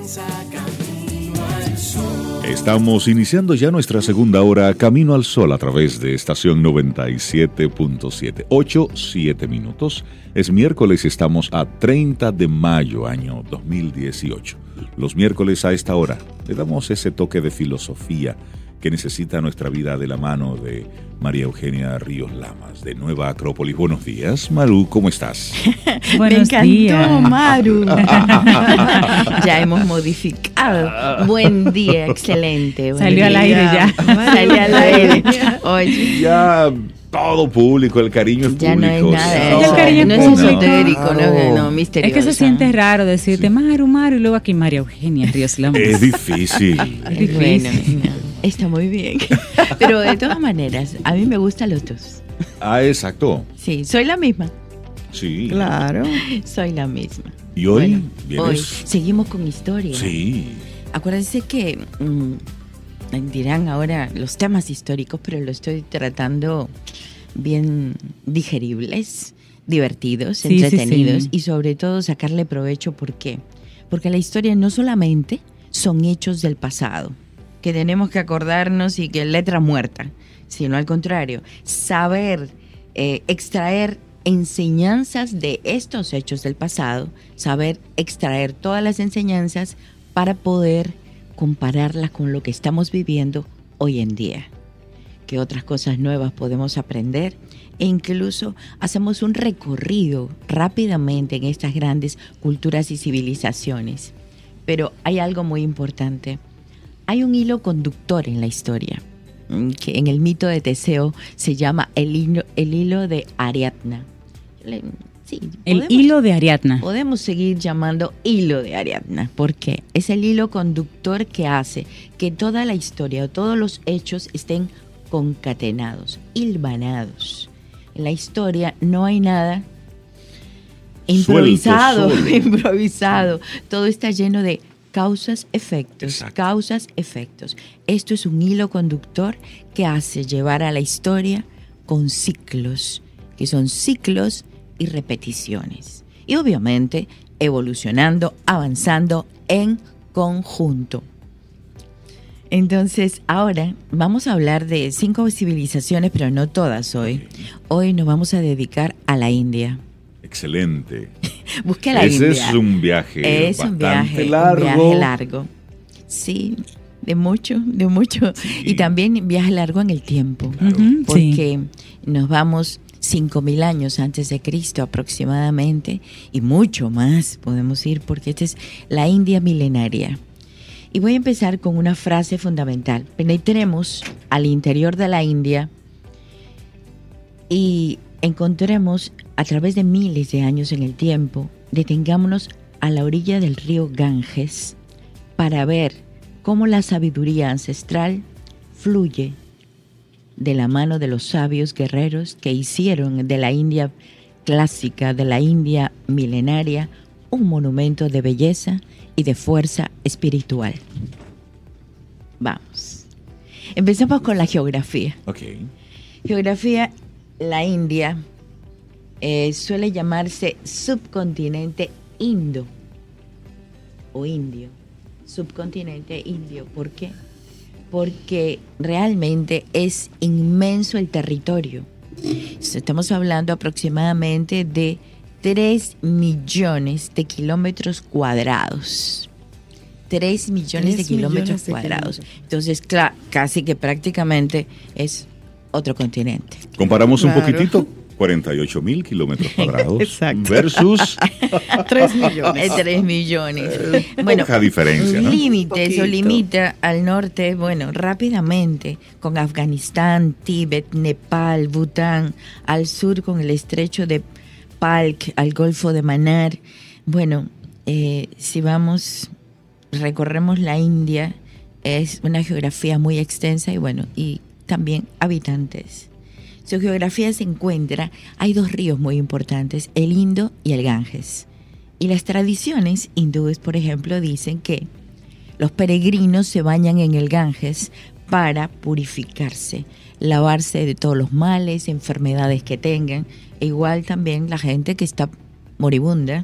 Estamos iniciando ya nuestra segunda hora Camino al Sol a través de estación 97.7. 8:07 minutos. Es miércoles, estamos a 30 de mayo, año 2018. Los miércoles a esta hora le damos ese toque de filosofía que necesita nuestra vida de la mano de María Eugenia Ríos Lamas, de Nueva Acrópolis. Buenos días, Maru, ¿cómo estás? Buenos Me encantó, días. Maru. Ya hemos modificado. Buen día, excelente. Buen Salió día. al aire ya. Salió al aire. Oye, Ya todo público, el cariño es ya no es público. nada de Ya el eso. cariño No es es público. esotérico, no, misterioso. Es que se siente raro decirte Maru, Maru, y luego aquí María Eugenia Ríos Lamas. Es difícil. Es difícil. Bueno, no, está muy bien. Pero de todas maneras, a mí me gustan los dos. Ah, exacto. Sí, soy la misma. Sí. Claro. Soy la misma. ¿Y hoy Bueno, vienes? hoy seguimos con historia. Sí. Acuérdense que dirán ahora los temas históricos, pero lo estoy tratando bien digeribles, divertidos, Sí, entretenidos sí. y sobre todo sacarle provecho. ¿Por qué? Porque la historia no solamente son hechos del pasado, que tenemos que acordarnos y que letra muerta, sino al contrario, saber extraer enseñanzas de estos hechos del pasado, saber extraer todas las enseñanzas para poder compararlas con lo que estamos viviendo hoy en día. ¿Qué otras cosas nuevas podemos aprender? E incluso hacemos un recorrido rápidamente en estas grandes culturas y civilizaciones. Pero hay algo muy importante. Hay un hilo conductor en la historia, que en el mito de Teseo se llama el hilo de Ariadna. Sí, El hilo de Ariadna. podemos seguir llamando hilo de Ariadna, porque es el hilo conductor que hace que toda la historia o todos los hechos estén concatenados, hilvanados. En la historia no hay nada improvisado, Suelto, solo. improvisado. Todo está lleno de causas, efectos, Exacto. causas, efectos. Esto es un hilo conductor que hace llevar a la historia con ciclos, que son ciclos y repeticiones. Y obviamente evolucionando, avanzando en conjunto. Entonces, ahora vamos a hablar de 5 civilizaciones, pero no todas hoy. Hoy nos vamos a dedicar a la India. Excelente. Busque la Ese India. es un viaje Es un bastante viaje, largo. un viaje largo. Sí, de mucho, de mucho. Sí. Y también viaje largo en el tiempo. Claro. Ujú, sí. Porque nos vamos 5.000 años antes de Cristo aproximadamente, y mucho más podemos ir, porque esta es la India milenaria. Y voy a empezar con una frase fundamental. Penetremos al interior de la India y encontremos a través de miles de años en el tiempo, detengámonos a la orilla del río Ganges para ver cómo la sabiduría ancestral fluye de la mano de los sabios guerreros que hicieron de la India clásica, de la India milenaria, un monumento de belleza y de fuerza espiritual. Vamos. Empecemos con la geografía. Ok. Geografía, la India suele llamarse subcontinente indo o indio. Subcontinente indio. ¿Por qué? Porque realmente es inmenso el territorio. Estamos hablando aproximadamente de 3 millones de kilómetros cuadrados. 3 millones de 3 kilómetros millones de cuadrados. kilómetros. Entonces, casi que prácticamente es otro continente. Comparamos un Claro. poquitito. 48.000 kilómetros cuadrados Exacto. versus 3 millones. 3 millones. Bueno, poca diferencia, ¿no? límite, eso Poquito. limita al norte, bueno, rápidamente con Afganistán, Tíbet, Nepal, Bután, al sur con el estrecho de Palk, al Golfo de Manar. Bueno, si recorremos la India, es una geografía muy extensa y bueno, y también habitantes. Su geografía se encuentra, hay 2 ríos muy importantes, el Indo y el Ganges. Y las tradiciones hindúes, por ejemplo, dicen que los peregrinos se bañan en el Ganges para purificarse, lavarse de todos los males, enfermedades que tengan. E igual también la gente que está moribunda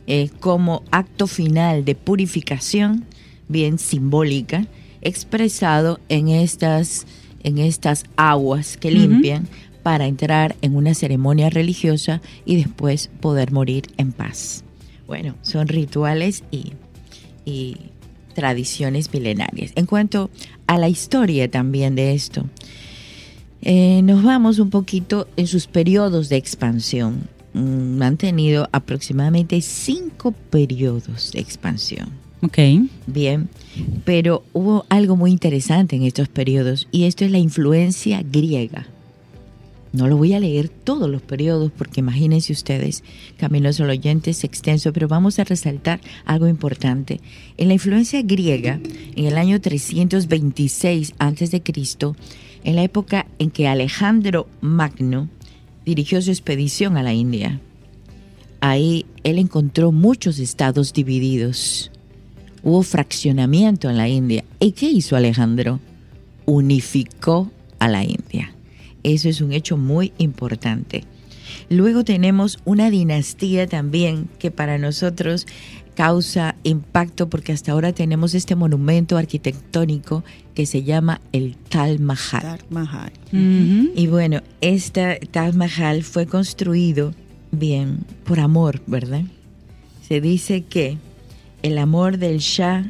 como acto final de purificación, bien simbólica, expresado en estas aguas que limpian para entrar en una ceremonia religiosa y después poder morir en paz. Bueno, son rituales y tradiciones milenarias. En cuanto a la historia también de esto, nos vamos un poquito en sus periodos de expansión. Han tenido aproximadamente 5 periodos de expansión. Ok. Bien, pero hubo algo muy interesante en estos periodos y esto es la influencia griega. No lo voy a leer todos los periodos porque imagínense ustedes, Camino al Oyente es extenso, pero vamos a resaltar algo importante. En la influencia griega, en el año 326 a.C., en la época en que Alejandro Magno dirigió su expedición a la India, ahí él encontró muchos estados divididos. Hubo fraccionamiento en la India. ¿Y qué hizo Alejandro? Unificó a la India. Eso es un hecho muy importante. Luego tenemos una dinastía también que para nosotros causa impacto porque hasta ahora tenemos este monumento arquitectónico que se llama el Taj Mahal. Taj Mahal. Y bueno, este Taj Mahal fue construido, bien, por amor, ¿verdad? Se dice que el amor del Shah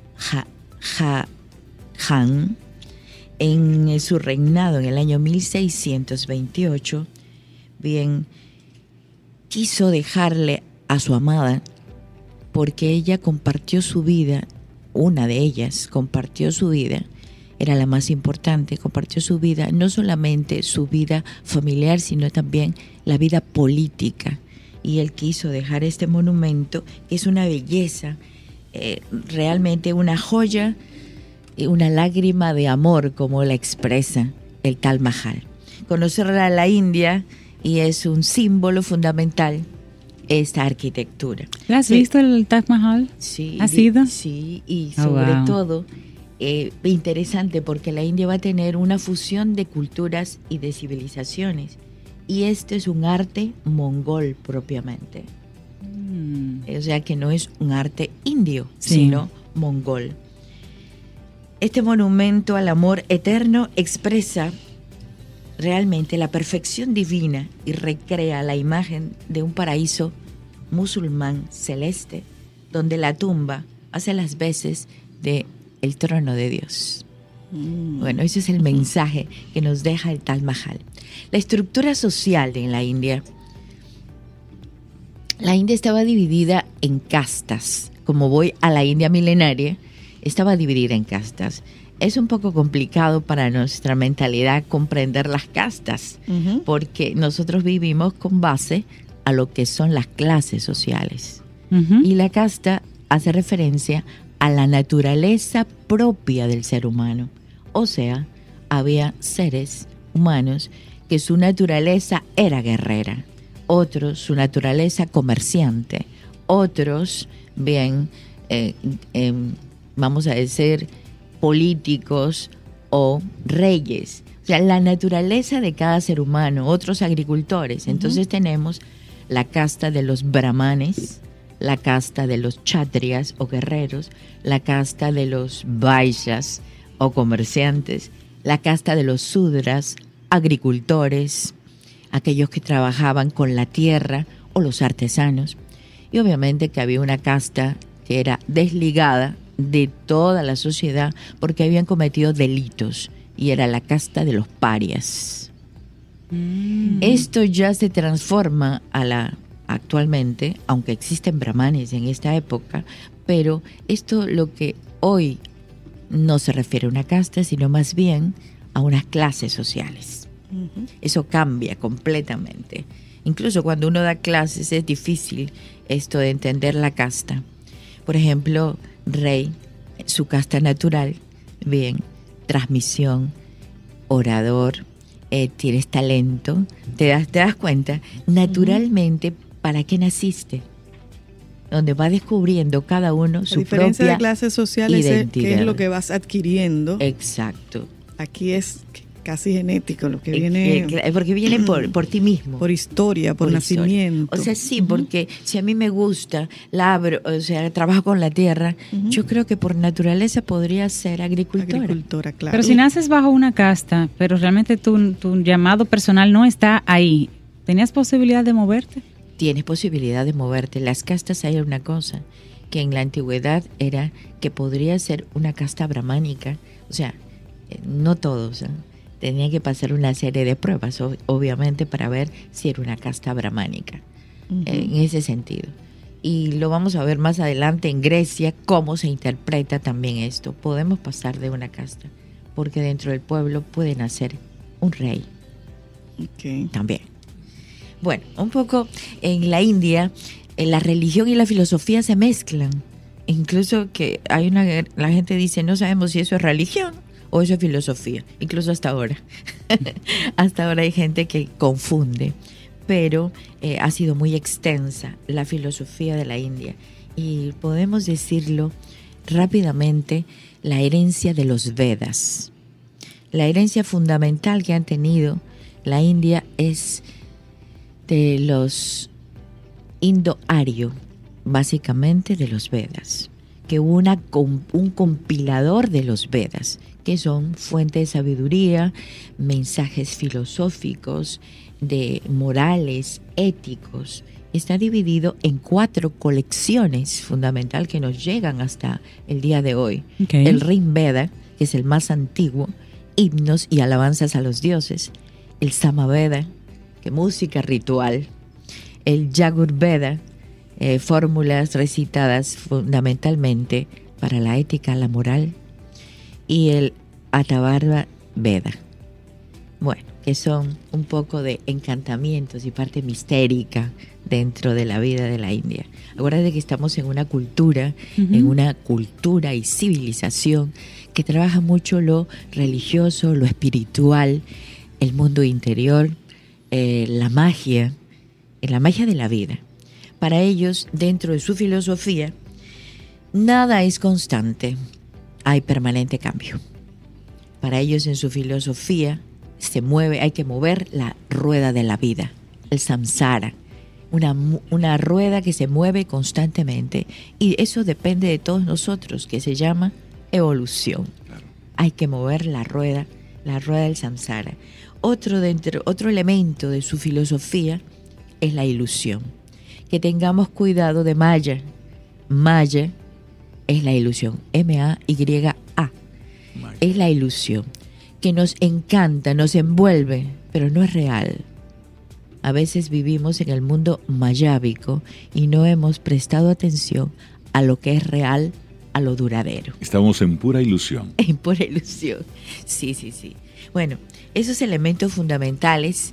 Jahan en su reinado en el año 1628, bien, quiso dejarle a su amada porque ella compartió su vida, una de ellas compartió su vida, era la más importante, compartió su vida, no solamente su vida familiar, sino también la vida política. Y él quiso dejar este monumento, que es una belleza, realmente una joya, una lágrima de amor, como la expresa el Taj Mahal. Conocer a la India y es un símbolo fundamental esta arquitectura. ¿Has visto el Taj Mahal? Sí. ¿Has ido? Sí, y sobre todo, interesante porque la India va a tener una fusión de culturas y de civilizaciones. Y este es un arte mongol propiamente. O sea que no es un arte indio, sino mongol. Este monumento al amor eterno expresa realmente la perfección divina y recrea la imagen de un paraíso musulmán celeste, donde la tumba hace las veces de el trono de Dios. Bueno, ese es el mensaje que nos deja el Taj Mahal. La estructura social en la India estaba dividida en castas. Como voy a la India milenaria, estaba dividida en castas. Es un poco complicado para nuestra mentalidad comprender las castas, porque nosotros vivimos con base a lo que son las clases sociales. Y la casta hace referencia a la naturaleza propia del ser humano. O sea, había seres humanos que su naturaleza era guerrera, otros su naturaleza comerciante, otros, bien, vamos a decir, políticos o reyes. O sea, la naturaleza de cada ser humano, otros agricultores. Entonces tenemos la casta de los brahmanes, la casta de los kshatriyas o guerreros, la casta de los vaishyas o comerciantes, la casta de los sudras, agricultores, aquellos que trabajaban con la tierra o los artesanos. Y obviamente que había una casta que era desligada de toda la sociedad porque habían cometido delitos y era la casta de los parias. Esto ya se transforma actualmente, aunque existen brahmanes en esta época, pero esto lo que hoy no se refiere a una casta, sino más bien a unas clases sociales. Eso cambia completamente. Incluso cuando uno da clases es difícil esto de entender la casta. Por ejemplo, rey, su casta natural, bien, transmisión, orador, tienes talento, te das cuenta, naturalmente, ¿para qué naciste? Donde va descubriendo cada uno su propia identidad. La diferencia de clases sociales es qué es lo que vas adquiriendo. Exacto. Aquí es casi genético, lo que viene porque viene por ti mismo. por historia, por nacimiento. O sea, sí, porque si a mí me gusta, labro, o sea, trabajo con la tierra, yo creo que por naturaleza podría ser agricultora. Claro. Pero si naces bajo una casta, pero realmente tu llamado personal no está ahí, ¿tenías posibilidad de moverte? Tienes posibilidad de moverte. Las castas, hay una cosa, que en la antigüedad era que podría ser una casta brahmánica, o sea, no todos, ¿eh? Tenían que pasar una serie de pruebas, obviamente, para ver si era una casta brahmánica, en ese sentido. Y lo vamos a ver más adelante en Grecia, cómo se interpreta también esto. Podemos pasar de una casta, porque dentro del pueblo puede nacer un rey. También. Bueno, un poco en la India, la religión y la filosofía se mezclan. Incluso que la gente dice, no sabemos si eso es religión o eso es filosofía, incluso hasta ahora. Hasta ahora hay gente que confunde, pero ha sido muy extensa la filosofía de la India. Y podemos decirlo rápidamente, la herencia de los Vedas. La herencia fundamental que han tenido la India es de los indo-ario, básicamente de los Vedas, que hubo un compilador de los Vedas, que son fuente de sabiduría, mensajes filosóficos, de morales, éticos. Está dividido en 4 colecciones fundamental que nos llegan hasta el día de hoy. Okay. El Rig Veda, que es el más antiguo, himnos y alabanzas a los dioses. El Samaveda, que música ritual. El Yajurveda, fórmulas recitadas fundamentalmente para la ética, la moral. Y el Atavarva Veda, bueno, que son un poco de encantamientos y parte mistérica dentro de la vida de la India. Acuérdate que estamos en una cultura, y civilización que trabaja mucho lo religioso, lo espiritual, el mundo interior, la magia de la vida. Para ellos, dentro de su filosofía, nada es constante. Hay permanente cambio. Para ellos, en su filosofía, hay que mover la rueda de la vida, el samsara, una rueda que se mueve constantemente, y eso depende de todos nosotros, que se llama evolución. Claro. Hay que mover la rueda del samsara. Otro elemento de su filosofía es la ilusión. Que tengamos cuidado de Maya. Maya es la ilusión, M-A-Y-A. Es la ilusión que nos encanta, nos envuelve, pero no es real. A veces vivimos en el mundo mayábico y no hemos prestado atención a lo que es real, a lo duradero. Estamos en pura ilusión. En pura ilusión, sí. Bueno, esos elementos fundamentales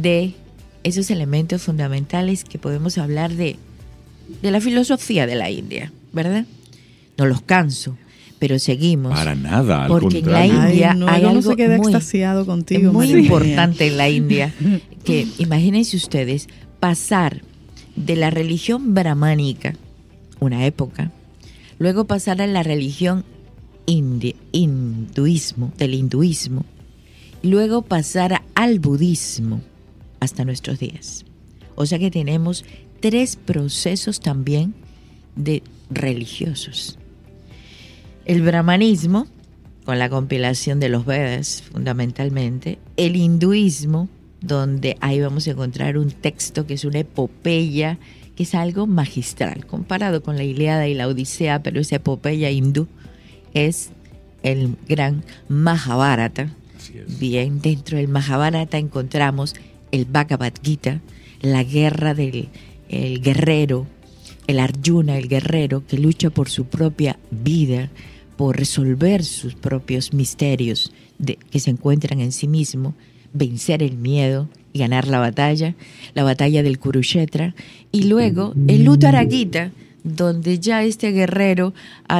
que podemos hablar de la filosofía de la India, ¿verdad? No los canso, pero seguimos. Para nada, al porque contrario. En la India hay algo se queda extasiado contigo, muy María. importante en la India, que imagínense ustedes pasar de la religión brahmánica, una época, luego pasar a la religión del hinduismo, luego pasar al budismo hasta nuestros días. O sea que tenemos 3 procesos también religiosos. El brahmanismo, con la compilación de los Vedas, fundamentalmente. El hinduismo, donde ahí vamos a encontrar un texto que es una epopeya, que es algo magistral, comparado con la Ilíada y la Odisea, pero esa epopeya hindú es el gran Mahabharata. Bien, dentro del Mahabharata encontramos el Bhagavad Gita, la guerra del guerrero, el Arjuna, el guerrero que lucha por su propia vida, por resolver sus propios misterios que se encuentran en sí mismo, vencer el miedo y ganar la batalla del Kurukshetra, y luego el Uttara Gita, donde ya este guerrero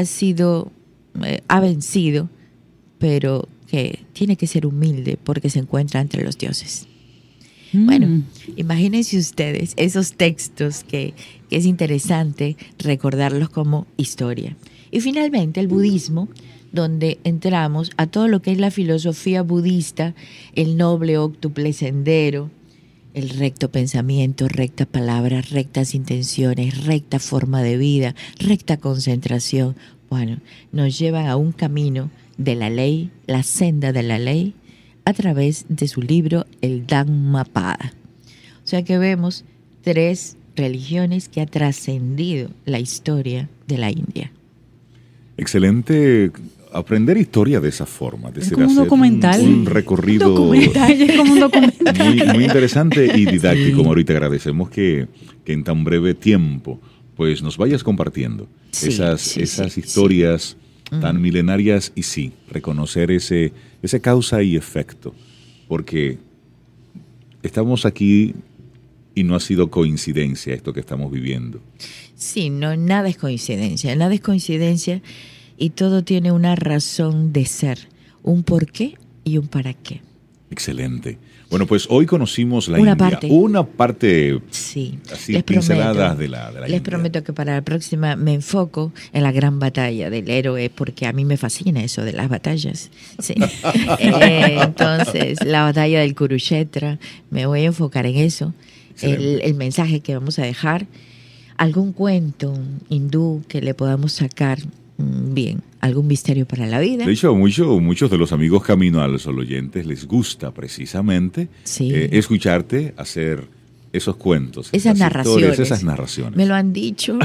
ha vencido, pero que tiene que ser humilde porque se encuentra entre los dioses. Bueno, imagínense ustedes esos textos que es interesante recordarlos como historia. Y finalmente el budismo, donde entramos a todo lo que es la filosofía budista, el noble óctuple sendero, el recto pensamiento, recta palabra, rectas intenciones, recta forma de vida, recta concentración. Bueno, nos llevan a un camino de la ley, la senda de la ley, a través de su libro El Dhammapada. O sea que vemos 3 religiones que ha trascendido la historia de la India. Excelente aprender historia de esa forma, de ser como un documental. Un recorrido Es como un documental. muy interesante y didáctico. Sí. Ahorita agradecemos que en tan breve tiempo pues nos vayas compartiendo esas historias tan milenarias y reconocer ese causa y efecto, porque estamos aquí y no ha sido coincidencia esto que estamos viviendo. Sí, no, nada es coincidencia y todo tiene una razón de ser, un por qué y un para qué. Excelente. Bueno, pues hoy conocimos la India. Una parte sí, así pinceladas de la India. Les prometo que para la próxima me enfoco en la gran batalla del héroe, porque a mí me fascina eso de las batallas. Sí. Entonces, la batalla del Kurukshetra, me voy a enfocar en eso. El mensaje que vamos a dejar, algún cuento hindú que le podamos sacar algún misterio para la vida. De hecho, muchos de los amigos Camino al Sol oyentes les gusta precisamente escucharte hacer esos cuentos, esas narraciones. Me lo han dicho.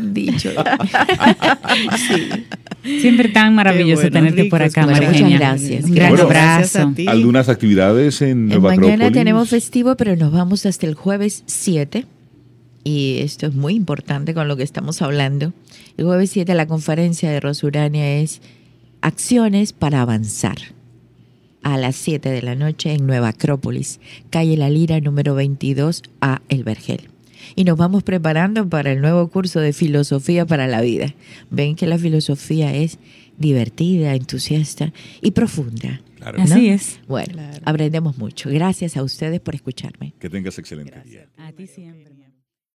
Sí. Siempre tan maravilloso tenerte por acá, María Eugenia. Muchas gracias. Gran abrazo. Algunas actividades en Nueva Acrópolis. Mañana tenemos festivo, pero nos vamos hasta el jueves 7. Y esto es muy importante con lo que estamos hablando. El jueves 7 la conferencia de Rosa Urania es Acciones para Avanzar. A las 7 de la noche en Nueva Acrópolis, calle La Lira, número 22A, El Vergel. Y nos vamos preparando para el nuevo curso de Filosofía para la Vida. Ven que la filosofía es divertida, entusiasta y profunda. Claro. ¿No? Así es. Bueno, aprendemos mucho. Gracias a ustedes por escucharme. Que tengas excelente día. A ti siempre.